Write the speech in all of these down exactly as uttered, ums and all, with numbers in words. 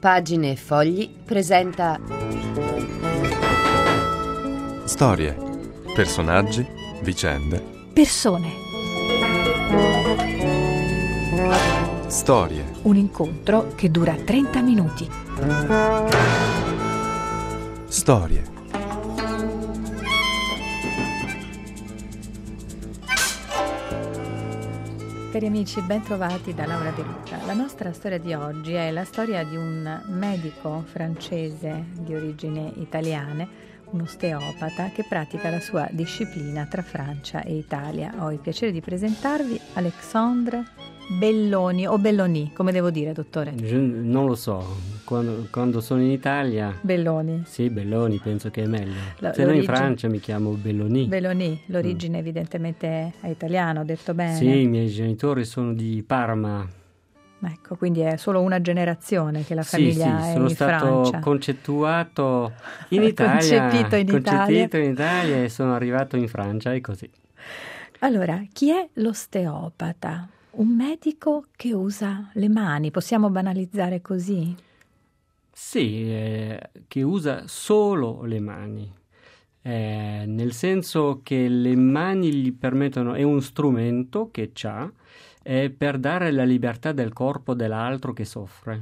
Pagine e Fogli presenta storie, personaggi, vicende, persone. Storie. Un incontro che dura trenta minuti. Storie. Cari amici, ben trovati da Laura De Luca. La nostra storia di oggi è la storia di un medico francese di origini italiane, un osteopata che pratica la sua disciplina tra Francia e Italia. Ho il piacere di presentarvi Alexandre Belloni, o Belloni, come devo dire, dottore? Io non lo so, quando, quando sono in Italia... Belloni. Sì, Belloni, penso che è meglio. La, Se no in Francia mi chiamo Belloni. Belloni, l'origine mm. evidentemente è italiana, ho detto bene. Sì, i miei genitori sono di Parma. Ecco, quindi è solo una generazione che la sì, famiglia sì, è sono in stato Francia. concettuato in Italia, concepito in concepito Italia. in Italia e sono arrivato in Francia e così. Allora, chi è l'osteopata? Un medico che usa le mani, possiamo banalizzare così? Sì, eh, che usa solo le mani, eh, nel senso che le mani gli permettono, è un strumento che c'ha eh, per dare la libertà del corpo dell'altro che soffre.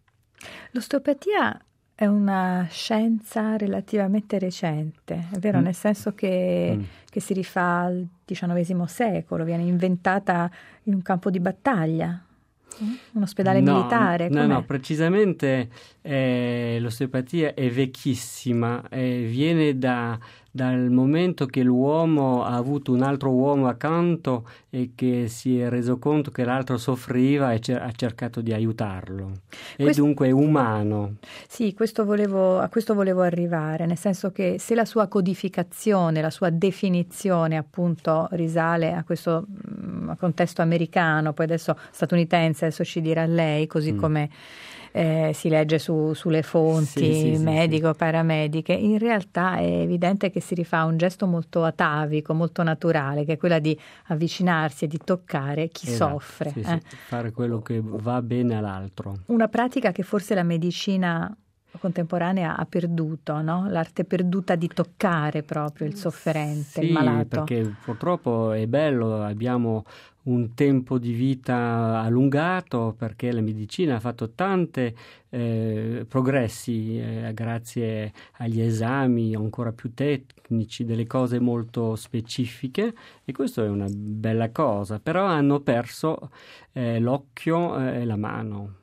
L'osteopatia è una scienza relativamente recente, è vero, mm. nel senso che, mm. che si rifà al diciannovesimo secolo, viene inventata in un campo di battaglia, un ospedale no, militare. No, com'è? no, precisamente eh, l'osteopatia è vecchissima, eh, viene da, dal momento che l'uomo ha avuto un altro uomo accanto e che si è reso conto che l'altro soffriva e cer- ha cercato di aiutarlo. E Questo... dunque è umano. Sì, questo volevo, a questo volevo arrivare, nel senso che se la sua codificazione, la sua definizione appunto risale a questo mh, contesto americano, poi adesso statunitense, adesso ci dirà lei, così mm. come eh, si legge su, sulle fonti, sì, sì, medico, sì, sì. paramediche, in realtà è evidente che si rifà a un gesto molto atavico, molto naturale, che è quella di avvicinarsi e di toccare chi esatto, soffre. Sì, eh. sì, fare quello che va bene all'altro. Una pratica che forse la medicina contemporanea ha perduto, no? L'arte perduta di toccare proprio il sofferente, sì, il malato. Perché purtroppo è bello, abbiamo un tempo di vita allungato perché la medicina ha fatto tanti eh, progressi eh, grazie agli esami ancora più tecnici, delle cose molto specifiche, e questo è una bella cosa, però hanno perso eh, l'occhio e la mano.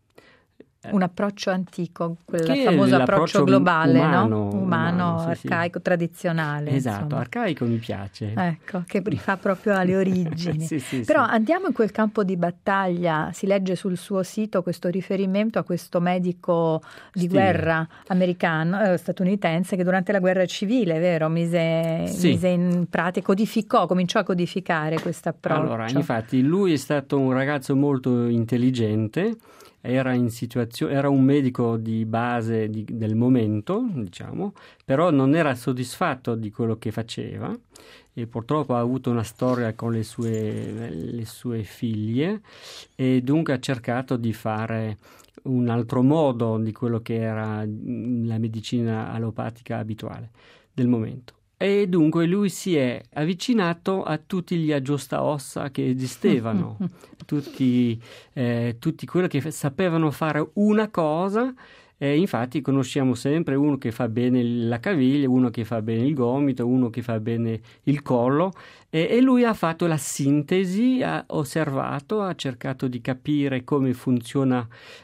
Un approccio antico, quel che famoso approccio globale, umano, no? Umano, umano sì, arcaico, sì. tradizionale. Esatto, insomma. Arcaico mi piace. Ecco, che rifà proprio alle origini. sì, sì, Però sì. andiamo in quel campo di battaglia, si legge sul suo sito questo riferimento a questo medico di Stile. guerra americano, eh, statunitense, che durante la guerra civile, vero, mise, sì. mise in pratica, codificò, cominciò a codificare questo approccio. Allora, infatti lui è stato un ragazzo molto intelligente. Era in situazione, era un medico di base di, del momento, diciamo, però non era soddisfatto di quello che faceva e purtroppo ha avuto una storia con le sue, le sue figlie e dunque ha cercato di fare un altro modo di quello che era la medicina allopatica abituale del momento. E dunque lui si è avvicinato a tutti gli aggiustaossa che esistevano, tutti, eh, tutti quelli che f- sapevano fare una cosa. E infatti conosciamo sempre uno che fa bene la caviglia, uno che fa bene il gomito, uno che fa bene il collo, e, e lui ha fatto la sintesi, ha osservato, ha cercato di capire come funziona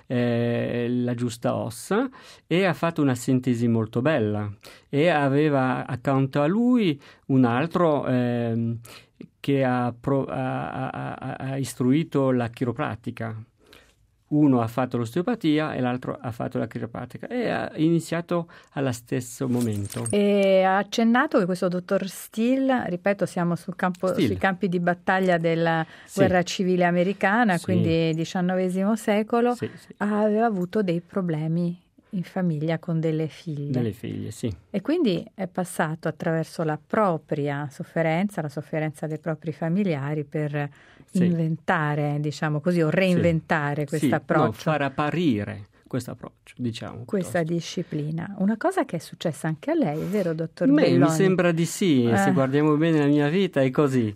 eh, la giusta ossa e ha fatto una sintesi molto bella, e aveva accanto a lui un altro eh, che ha, pro, ha, ha, ha istruito la chiropratica. Uno ha fatto l'osteopatia e l'altro ha fatto la chiropratica e ha iniziato allo stesso momento. E ha accennato che questo dottor Steele, ripeto, siamo sul campo, Steele. sui campi di battaglia della sì. guerra civile americana, sì. quindi diciannovesimo secolo, sì, sì. aveva avuto dei problemi in famiglia con delle figlie. Delle figlie, sì. E quindi è passato attraverso la propria sofferenza, la sofferenza dei propri familiari per sì. inventare, diciamo così, o reinventare sì. questo sì. approccio. No, far apparire questo approccio, diciamo. Questa piuttosto. disciplina. Una cosa che è successa anche a lei, è vero, dottor Beh, Belloni? mi sembra di sì, Eh. se guardiamo bene la mia vita è così.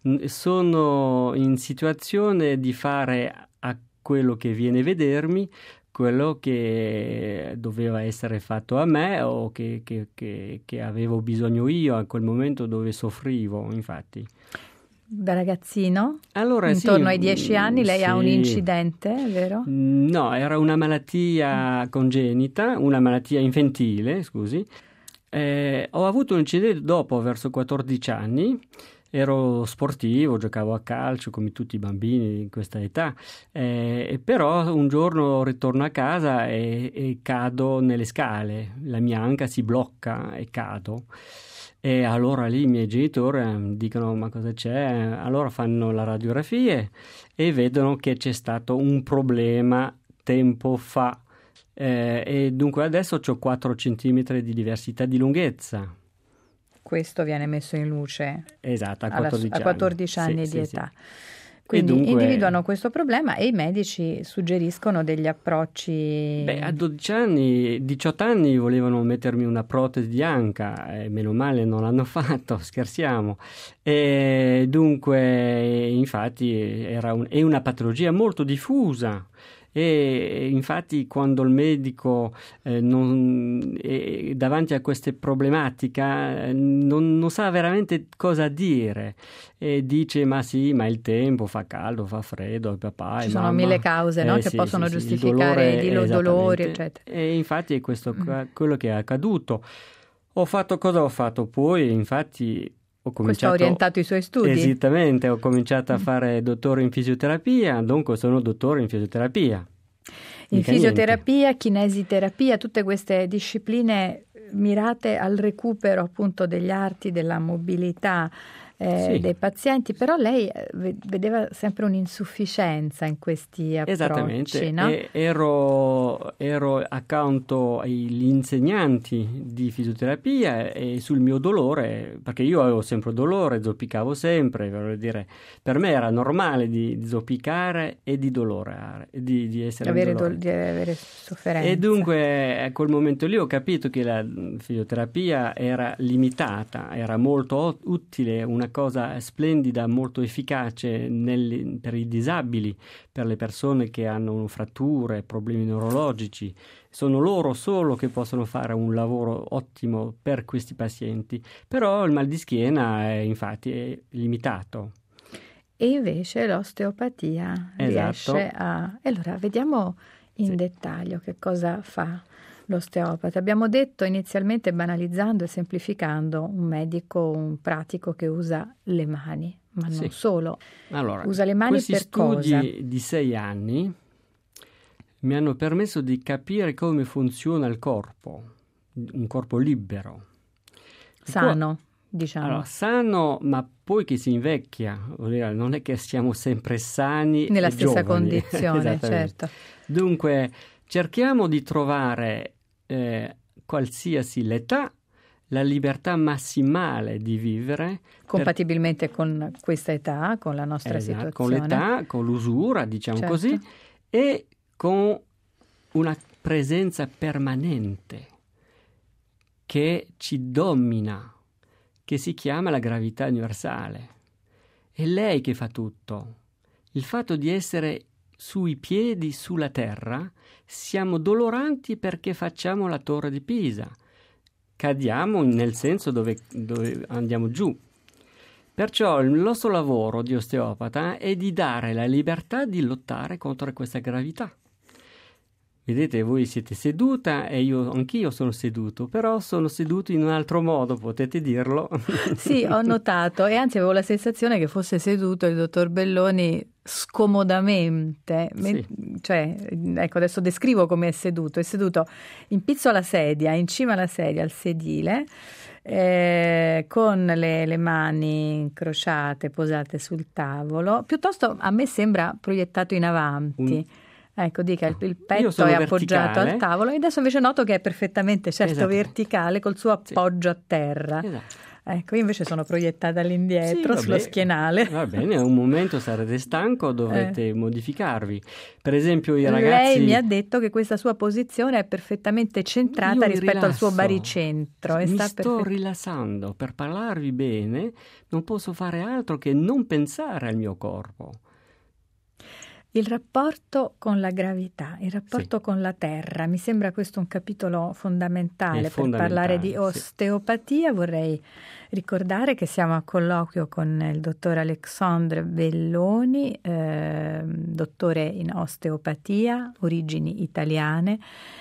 Sono in situazione di fare a quello che viene a vedermi quello che doveva essere fatto a me o che, che, che, che avevo bisogno io a quel momento dove soffrivo, infatti. Da ragazzino? Allora, Intorno sì, ai dieci anni lei sì. ha un incidente, vero? No, era una malattia congenita, una malattia infantile, scusi. Eh, ho avuto un incidente dopo, verso quattordici anni. Ero sportivo, giocavo a calcio come tutti i bambini in questa età, eh, però un giorno ritorno a casa e, e cado nelle scale, la mia anca si blocca e cado. E allora lì i miei genitori dicono: ma cosa c'è? Allora fanno la radiografia e vedono che c'è stato un problema tempo fa, eh, e dunque adesso ho quattro centimetri di diversità di lunghezza. Questo viene messo in luce esatto, a alla, quattordici a quattordici anni, anni sì, di sì, età. Sì. Quindi dunque, individuano questo problema e i medici suggeriscono degli approcci. Beh, a dodici anni, diciotto anni volevano mettermi una protesi di anca, e meno male non l'hanno fatto, scherziamo. E dunque, infatti, era un, è una patologia molto diffusa. E infatti quando il medico eh, non, è davanti a queste problematiche non, non sa veramente cosa dire e dice: ma sì, ma il tempo, fa caldo, fa freddo, papà ci e sono mamma, mille cause, no? eh, che sì, possono sì, giustificare sì, i dolore, dolori, eccetera. E infatti è questo mm. quello che è accaduto. Ho fatto cosa ho fatto poi? Infatti ho cominciato, questo ha orientato i suoi studi? Esattamente, ho cominciato a fare dottore in fisioterapia, dunque sono dottore in fisioterapia. In Mica fisioterapia, niente. kinesiterapia, tutte queste discipline mirate al recupero appunto degli arti, della mobilità eh, sì. dei pazienti, però lei vedeva sempre un'insufficienza in questi approcci. Esattamente, no? e ero, ero accanto agli insegnanti di fisioterapia e sul mio dolore, perché io avevo sempre dolore, zoppicavo sempre, voglio dire, per me era normale di, di zoppicare e di dolorare, di, di essere avere, do, di avere sofferenza. E dunque a quel momento lì ho capito che la fisioterapia era limitata, era molto utile, una cosa splendida, molto efficace nel, per i disabili, per le persone che hanno fratture, problemi neurologici. Sono loro solo che possono fare un lavoro ottimo per questi pazienti, però il mal di schiena è, infatti è limitato. E invece l'osteopatia esatto. riesce a... E allora vediamo in sì. dettaglio che cosa fa l'osteopata. Abbiamo detto inizialmente, banalizzando e semplificando, un medico, un pratico che usa le mani, ma non sì. solo. Allora, usa le mani questi per studi cosa? di sei anni mi hanno permesso di capire come funziona il corpo, un corpo libero. Sano, diciamo. Allora, sano, ma poi che si invecchia, non è che siamo sempre sani nella e stessa giovani. condizione, certo. Dunque, cerchiamo di trovare eh, qualsiasi l'età, la libertà massimale di vivere. Compatibilmente per... con questa età, con la nostra esatto, situazione. Con l'età, con l'usura, diciamo certo. così, e con una presenza permanente che ci domina, che si chiama la gravità universale. È lei che fa tutto. Il fatto di essere sui piedi sulla terra, siamo doloranti perché facciamo la torre di Pisa. Cadiamo nel senso dove, dove andiamo giù. Perciò il nostro lavoro di osteopata è di dare la libertà di lottare contro questa gravità. Vedete, voi siete seduta e io anch'io sono seduto, però sono seduto in un altro modo, potete dirlo. Sì, ho notato, e anzi avevo la sensazione che fosse seduto il dottor Belloni scomodamente. Sì. Cioè, ecco, adesso descrivo come è seduto. È seduto in pizzo alla sedia, in cima alla sedia, al sedile, eh, con le, le mani incrociate, posate sul tavolo. Piuttosto a me sembra proiettato in avanti. Un... Ecco, dica, il, il petto sono è appoggiato verticale. al tavolo e adesso invece noto che è perfettamente, certo, Esatto. verticale col suo appoggio Sì. a terra. Esatto. Ecco, io invece sono proiettata all'indietro, Sì, sullo vabbè, schienale. Va bene, un momento sarete stanco, dovrete Eh. modificarvi. Per esempio i ragazzi... Lei mi ha detto che questa sua posizione è perfettamente centrata Io mi rispetto al suo rilasso. baricentro. E Mi sta sto perfett- rilassando. Per parlarvi bene non posso fare altro che non pensare al mio corpo. Il rapporto con la gravità, il rapporto Sì. con la terra, mi sembra questo un capitolo fondamentale. È Per fondamentale, parlare di sì. osteopatia vorrei ricordare che siamo a colloquio con il dottor Alexandre Belloni, eh, dottore in osteopatia, origini italiane,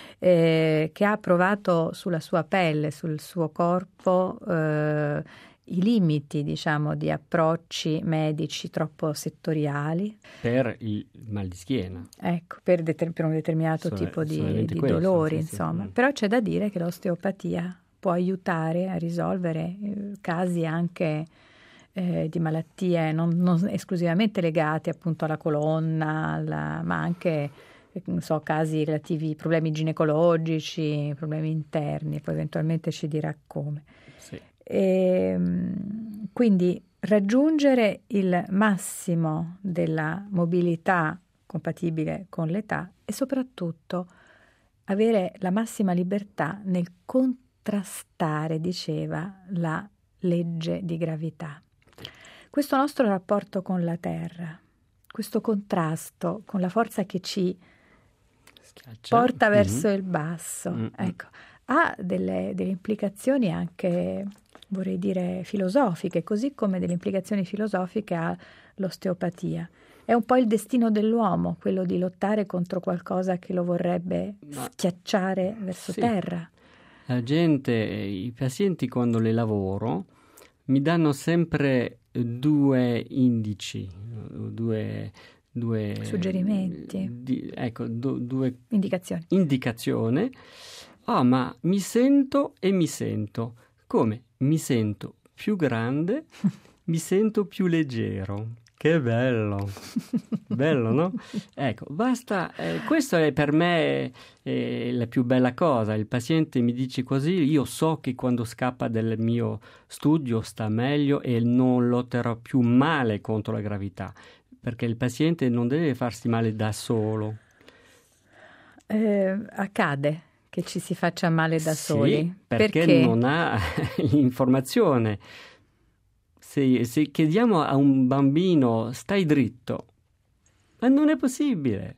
eh, che ha provato sulla sua pelle, sul suo corpo, eh, i limiti, diciamo, di approcci medici troppo settoriali. Per il mal di schiena. Ecco, per, deter- per un determinato Sole- tipo di, solamente di questo, dolori, sì, sì. insomma. Mm. Però c'è da dire che l'osteopatia può aiutare a risolvere eh, casi anche eh, di malattie non, non esclusivamente legate appunto alla colonna, alla- ma anche eh, non so, casi relativi a problemi ginecologici, problemi interni, poi eventualmente ci dirà come. Sì. E, quindi raggiungere il massimo della mobilità compatibile con l'età e soprattutto avere la massima libertà nel contrastare, diceva, la legge di gravità. Questo nostro rapporto con la Terra, questo contrasto con la forza che ci Schiaccia. porta Mhm. verso il basso, Mm-hmm. ecco, ha delle, delle implicazioni anche, vorrei dire, filosofiche, così come delle implicazioni filosofiche ha l'osteopatia. È un po' il destino dell'uomo, quello di lottare contro qualcosa che lo vorrebbe Ma- schiacciare verso Sì. terra. La gente, i pazienti quando le lavoro mi danno sempre due indici, due, due Suggerimenti. di- ecco, du- due Indicazioni. indicazioni. Ah, ma mi sento e mi sento. Come? Mi sento più grande, mi sento più leggero. Che bello, bello, no? Ecco, basta, eh, questo è per me eh, la più bella cosa. Il paziente mi dice così, io so che quando scappa dal mio studio sta meglio e non lotterò più male contro la gravità, perché il paziente non deve farsi male da solo. Eh, accade che ci si faccia male da Sì, soli. perché, non ha l'informazione. Se, se chiediamo a un bambino stai dritto, ma non è possibile.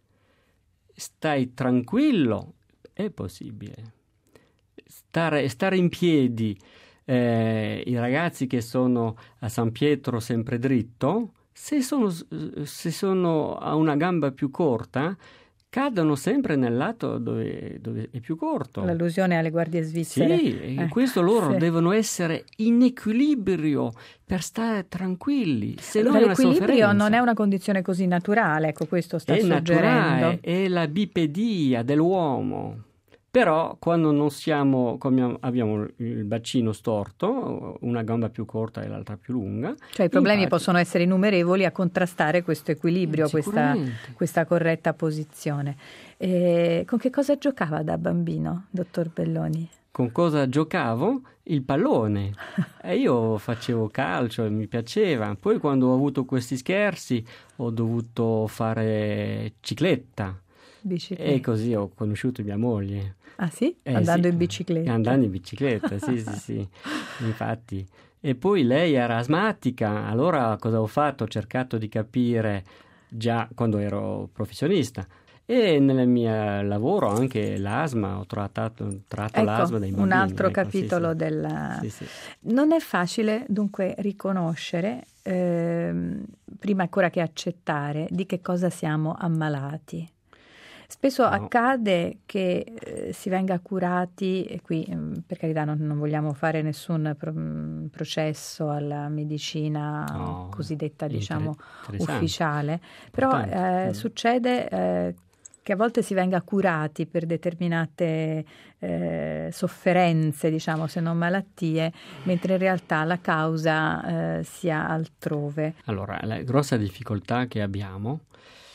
Stai tranquillo, è possibile. Stare, stare in piedi, eh, i ragazzi che sono a San Pietro sempre dritto, se sono, se sono a una gamba più corta, cadono sempre nel lato dove, dove è più corto. L'allusione alle guardie svizzere. Sì, in Ecco, questo loro sì. devono essere in equilibrio per stare tranquilli. Se no è una L'equilibrio sofferenza. non è una condizione così naturale, ecco, questo sta È suggerendo. naturale, è la bipedia dell'uomo. Però quando non siamo, come abbiamo il bacino storto, una gamba più corta e l'altra più lunga. Cioè i problemi infatti- possono essere innumerevoli a contrastare questo equilibrio, questa, Sicuramente. questa corretta posizione. E con che cosa giocava da bambino, dottor Belloni? Con cosa giocavo? Il pallone. E io facevo calcio e mi piaceva. Poi quando ho avuto questi scherzi ho dovuto fare cicletta. Bicicletta. E così ho conosciuto mia moglie. Ah sì? Eh, Andando sì. in bicicletta. Andando in bicicletta, sì, sì, sì, infatti. E poi lei era asmatica, allora cosa ho fatto? Ho cercato di capire già quando ero professionista. E nel mio lavoro anche l'asma, ho trattato, tratto Ecco, l'asma dei bambini. un altro ecco, capitolo sì, sì. della... Sì, sì. Non è facile dunque riconoscere, ehm, prima ancora che accettare, di che cosa siamo ammalati. Spesso No. accade che eh, si venga curati, e qui mh, per carità non, non vogliamo fare nessun pro- mh, processo alla medicina No, cosiddetta, inter- diciamo, interessante. ufficiale, però Importante. eh, Mm. succede eh, che a volte si venga curati per determinate eh, sofferenze, diciamo, se non malattie, mentre in realtà la causa eh, sia altrove. Allora, la grossa difficoltà che abbiamo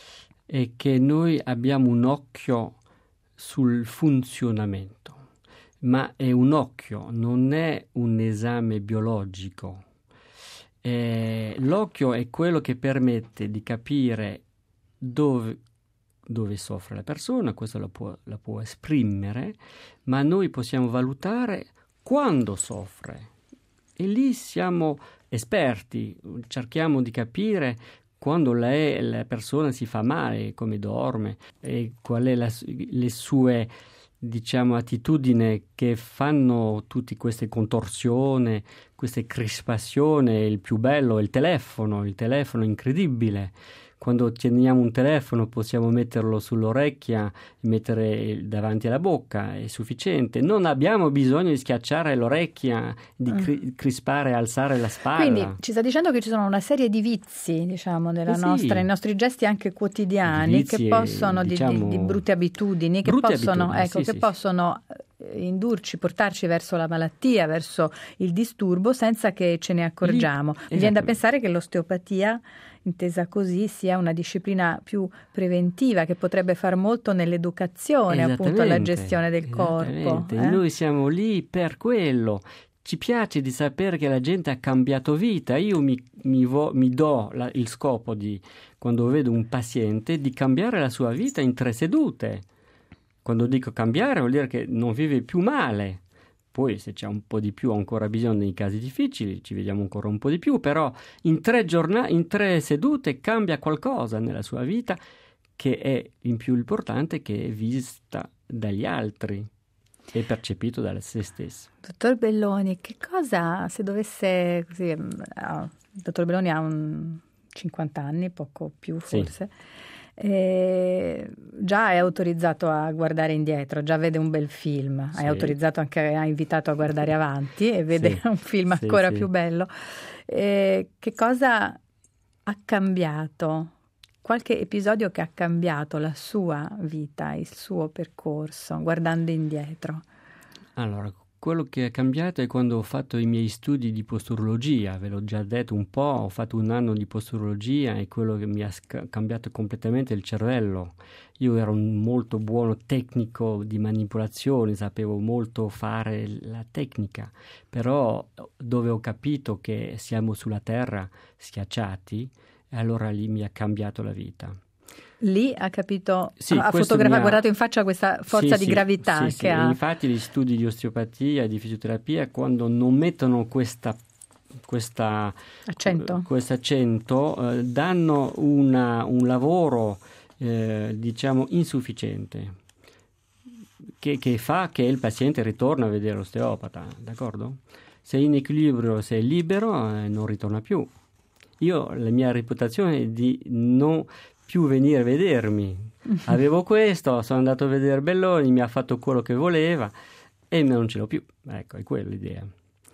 è che noi abbiamo un occhio sul funzionamento, ma è un occhio, non è un esame biologico. Eh, l'occhio è quello che permette di capire dove, dove soffre la persona, questo la può, la può esprimere, ma noi possiamo valutare quando soffre. E lì siamo esperti, cerchiamo di capire quando lei, la persona si fa male, come dorme, e qual è la, le sue, diciamo, attitudini che fanno tutte queste contorsioni, queste crispazioni. Il più bello è il telefono, il telefono è incredibile. Quando teniamo un telefono possiamo metterlo sull'orecchia e mettere davanti alla bocca, è sufficiente. Non abbiamo bisogno di schiacciare l'orecchia, di cri- crispare, alzare la spalla. Quindi ci sta dicendo che ci sono una serie di vizi, diciamo, nella eh sì. nostra, nei nostri gesti anche quotidiani, Vizi che possono, e, di, diciamo, di, di brutte abitudini, che brutte possono, abitudini, ecco, sì, che sì, possono indurci, portarci verso la malattia, verso il disturbo, senza che ce ne accorgiamo. Mi viene da pensare che l'osteopatia, intesa così, sia una disciplina più preventiva, che potrebbe far molto nell'educazione, appunto, alla gestione del corpo. Eh? Noi siamo lì per quello. Ci piace di sapere che la gente ha cambiato vita. Io mi, mi, vo, mi do la, il scopo di, quando vedo un paziente, di cambiare la sua vita in tre sedute. Quando dico cambiare vuol dire che non vive più male. Poi se c'è un po' di più, ho ancora bisogno nei casi difficili, ci vediamo ancora un po' di più, però in tre giornate, in tre sedute cambia qualcosa nella sua vita, che è in più importante, che è vista dagli altri e percepito da se stesso. Dottor Belloni, che cosa, se dovesse, così, uh, dottor Belloni ha un cinquanta anni, poco più forse, sì. Eh, già è autorizzato a guardare indietro, già vede un bel film, sì. È autorizzato anche, ha invitato a guardare avanti e vede sì. un film ancora sì, più sì. bello. Eh, che cosa ha cambiato? Qualche episodio che ha cambiato la sua vita, il suo percorso, guardando indietro? Allora, quello che è cambiato è quando ho fatto i miei studi di posturologia, ve l'ho già detto un po', ho fatto un anno di posturologia e quello che mi ha sc- cambiato completamente il cervello. Io ero un molto buono tecnico di manipolazione, sapevo molto fare la tecnica, però dove ho capito che siamo sulla terra schiacciati, allora lì mi ha cambiato la vita. Lì ha capito, sì, ha fotografato, ha guardato in faccia questa forza sì, di gravità sì, che sì. ha. Infatti gli studi di osteopatia e di fisioterapia, quando non mettono questa, questa accento, questo accento eh, danno una, un lavoro eh, diciamo insufficiente, che, che fa che il paziente ritorna a vedere l'osteopata, d'accordo? Se è in equilibrio, se è libero, eh, non ritorna più. Io, la mia reputazione è di non più venire a vedermi. Avevo questo, sono andato a vedere Belloni, mi ha fatto quello che voleva e non ce l'ho più. Ecco, è quella l'idea.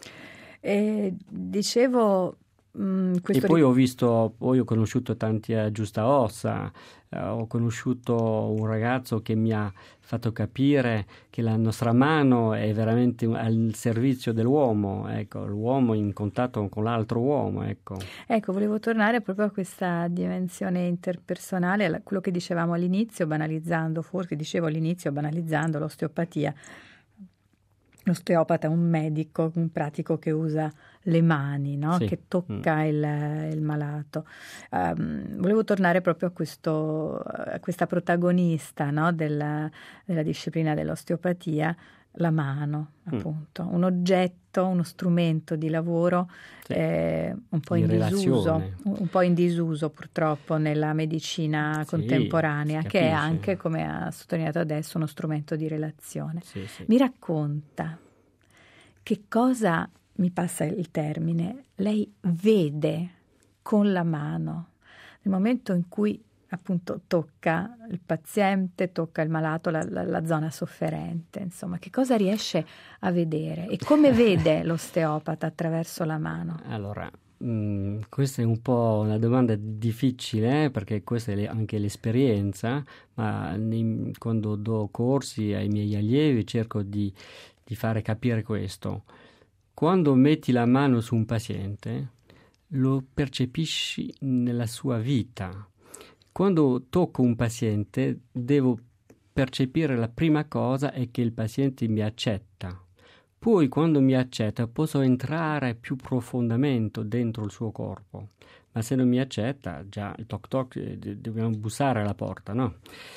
E dicevo mh, questo e poi ri- ho visto, poi ho conosciuto tanti aggiustaossa, eh, ho conosciuto un ragazzo che mi ha fatto capire che la nostra mano è veramente al servizio dell'uomo, ecco, l'uomo in contatto con l'altro uomo, ecco. Ecco, volevo tornare proprio a questa dimensione interpersonale, quello che dicevamo all'inizio, banalizzando, forse dicevo all'inizio, banalizzando l'osteopatia. L'osteopata è un medico, un pratico che usa le mani, no? Sì. Che tocca mm. il, il malato. Um, volevo tornare proprio a, questo, a questa protagonista, no? della, della disciplina dell'osteopatia, la mano, mm. appunto. Un oggetto, uno strumento di lavoro sì. eh, un po' di in disuso, relazione. un po' in disuso purtroppo nella medicina sì, contemporanea, che è anche, come ha sottolineato adesso, uno strumento di relazione. Sì, sì. Mi racconta che cosa, mi passa il termine, lei vede con la mano nel momento in cui appunto tocca il paziente, tocca il malato, la, la, la zona sofferente, insomma, che cosa riesce a vedere e come vede l'osteopata attraverso la mano? Allora, mh, questa è un po' una domanda difficile, eh, perché questa è le, anche l'esperienza, ma nei, quando do corsi ai miei allievi cerco di, di fare capire questo. Quando metti la mano su un paziente, lo percepisci nella sua vita. quando tocco un paziente devo percepire la prima cosa è che il paziente mi accetta. Poi quando mi accetta posso entrare più profondamente dentro il suo corpo. Ma se non mi accetta, già il toc toc, dobbiamo bussare alla porta, no?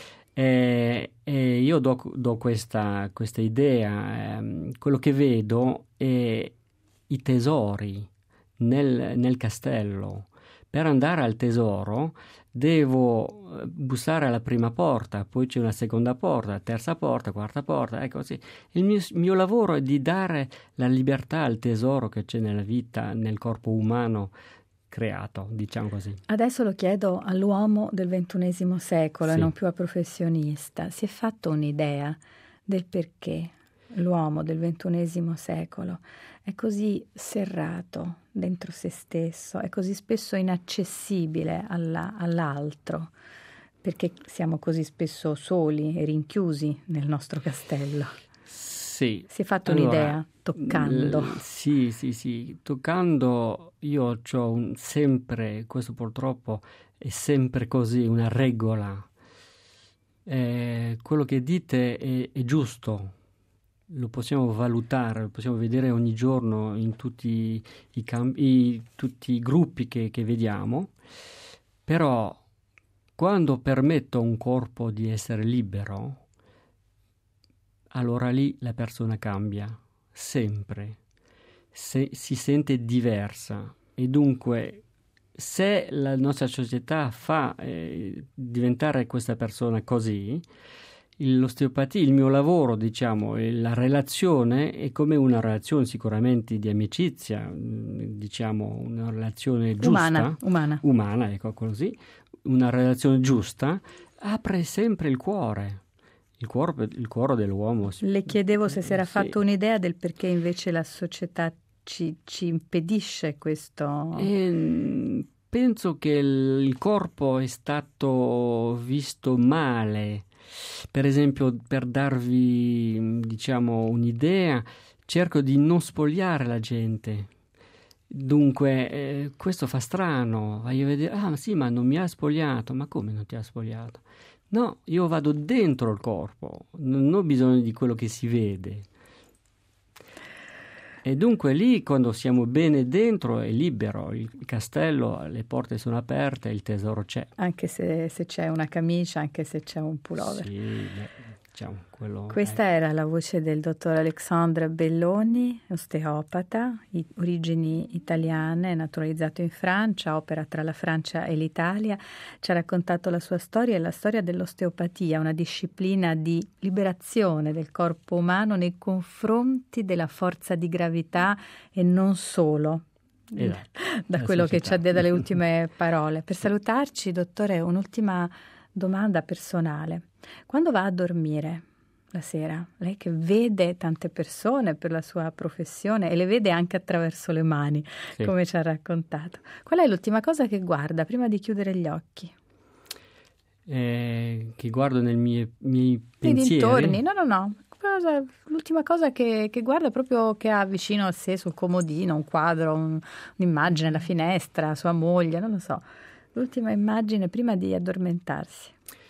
E, e io do, do questa, questa idea, ehm, quello che vedo è i tesori nel, nel castello. Per andare al tesoro devo bussare alla prima porta, poi c'è una seconda porta, terza porta, quarta porta, ecco così. Il mio, mio lavoro è di dare la libertà al tesoro che c'è nella vita, nel corpo umano creato, diciamo così. Adesso lo chiedo all'uomo del ventunesimo secolo Sì. e non più a professionista. Si è fatto un'idea del perché l'uomo del ventunesimo secolo è così serrato dentro se stesso, è così spesso inaccessibile alla, all'altro, perché siamo così spesso soli e rinchiusi nel nostro castello. Sì. Si è fatto Allora, un'idea toccando. l- sì, sì, sì. Toccando io ho un, sempre, questo purtroppo è sempre così, una regola. Eh, quello che dite è, è giusto. Lo possiamo valutare, lo possiamo vedere ogni giorno in tutti i, cam- i, tutti i gruppi che, che vediamo, però quando permetto a un corpo di essere libero, allora lì la persona cambia, sempre, se, si sente diversa e dunque se la nostra società fa eh, diventare questa persona così, l'osteopatia, il mio lavoro, diciamo, e la relazione è come una relazione sicuramente di amicizia, diciamo una relazione giusta, Umana, umana. umana, ecco così, una relazione giusta, apre sempre il cuore, il cuore, il cuore dell'uomo. Le chiedevo se si era Sì. fatto un'idea del perché invece la società ci, ci impedisce questo. E penso che il, il corpo è stato visto male. Per esempio, per darvi, diciamo, un'idea, cerco di non spogliare la gente. Dunque, eh, questo fa strano. Vai a vedere, ah, ma sì, ma non mi ha spogliato. Ma come non ti ha spogliato? No, io vado dentro il corpo, non ho bisogno di quello che si vede. E dunque lì, quando siamo bene dentro, è libero, il castello, le porte sono aperte, il tesoro c'è. Anche se, se c'è una camicia, anche se c'è un pullover. Sì, beh, diciamo, quello Questa è... era la voce del dottor Alexandre Belloni, osteopata, i- origini italiane, naturalizzato in Francia, opera tra la Francia e l'Italia. Ci ha raccontato la sua storia e la storia dell'osteopatia, una disciplina di liberazione del corpo umano nei confronti della forza di gravità e non solo. Esatto, da la quello che società. ci ha detto dalle ultime parole. Per salutarci, dottore, un'ultima domanda personale. Quando va a dormire la sera, lei che vede tante persone per la sua professione e le vede anche attraverso le mani, Sì. come ci ha raccontato, qual è l'ultima cosa che guarda prima di chiudere gli occhi? Eh, che guardo nei miei, miei Nei pensieri. dintorni? No, no, no. Cosa, l'ultima cosa che, che guarda proprio che ha vicino a sé sul comodino, un quadro, un, un'immagine, la finestra, sua moglie, non lo so. L'ultima immagine prima di addormentarsi.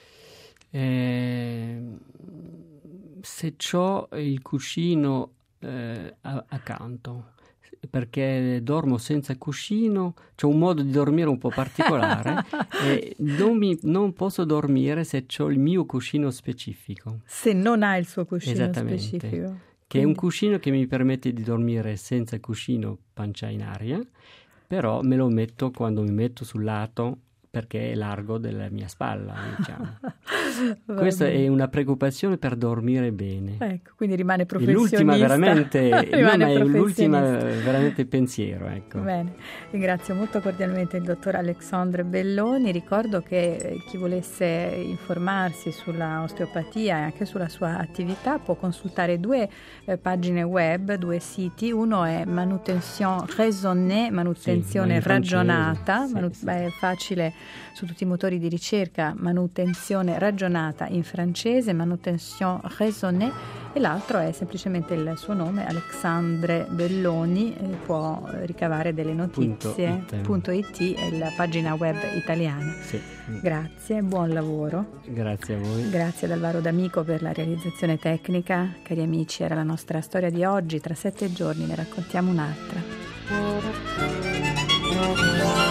Eh, se c'ho il cuscino eh, a- accanto, perché dormo senza cuscino, c'ho un modo di dormire un po' particolare e non, mi, non posso dormire se c'ho il mio cuscino specifico. Se non ha il suo cuscino Esattamente. specifico. Che è un Quindi- cuscino che mi permette di dormire senza cuscino, pancia in aria, però me lo metto quando mi metto sul lato perché è largo della mia spalla, diciamo. Va Questa bene. è una preoccupazione per dormire bene. Ecco, quindi rimane È professionista. l'ultima veramente, no, Rimane ma è l'ultima professionista. veramente pensiero, ecco. Bene, ringrazio molto cordialmente il dottor Alexandre Belloni. Ricordo che eh, chi volesse informarsi sulla osteopatia e anche sulla sua attività può consultare due eh, pagine web, due siti. Uno è Manutention Raisonnée, manutenzione Sì, ma in ragionata, francese, manu- sì, sì. beh, è facile su tutti i motori di ricerca, manutenzione ragionata in francese, Manutention Raisonnée. e l'altro è semplicemente il suo nome, Alexandre Belloni, e può ricavare delle notizie, punto it è la pagina web italiana. Sì. Grazie, buon lavoro. Grazie a voi. Grazie ad Alvaro D'Amico per la realizzazione tecnica. Cari amici, era la nostra storia di oggi. Tra sette giorni ne raccontiamo un'altra.